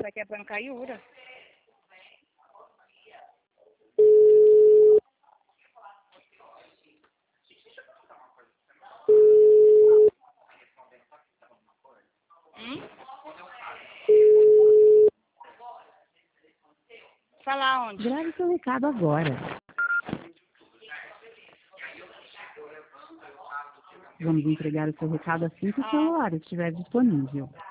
Será que é para caiura? Falar onde? Grave seu recado agora. Vamos entregar o seu recado assim que o celular estiver disponível.